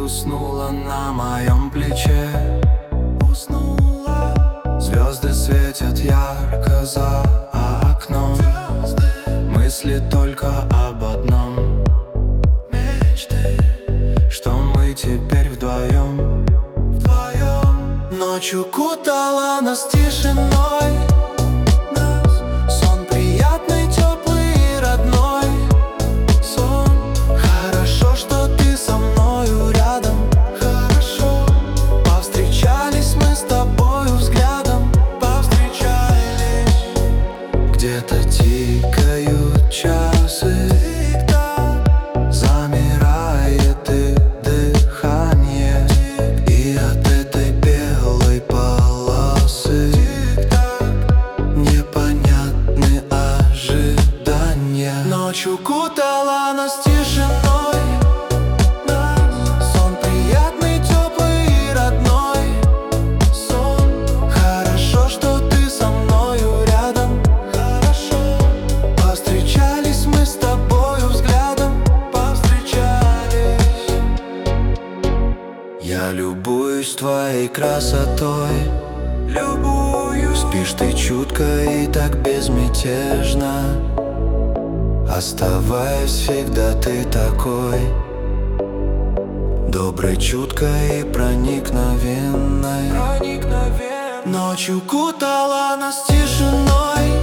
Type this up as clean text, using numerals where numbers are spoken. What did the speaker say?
уснула на моем плече. Уснула. Звезды светят ярко за окном. Мысли только об одном. Мечты, что мы теперь вдвоем. Ночью кутала нас тишиной. Сон приятный, теплый и родной. Сон. Хорошо, что ты со мною рядом. Хорошо. Повстречались мы с тобою взглядом. Повстречались. Где-то тикают часы. Замирает их дыхание. И от этой белой полосы непонятны ожидания. Ночью кутала нас тишиной. Сон приятный, теплый и родной. Сон. Хорошо, что ты со мною рядом. Хорошо. Повстречались мы с тобою взглядом. Повстречались. Я любуюсь твоей красотой. Любуюсь. Спишь ты чутко и так безмятежно. Оставаясь всегда ты такой доброй, чуткой и проникновенной. Ночью кутала нас тишиной.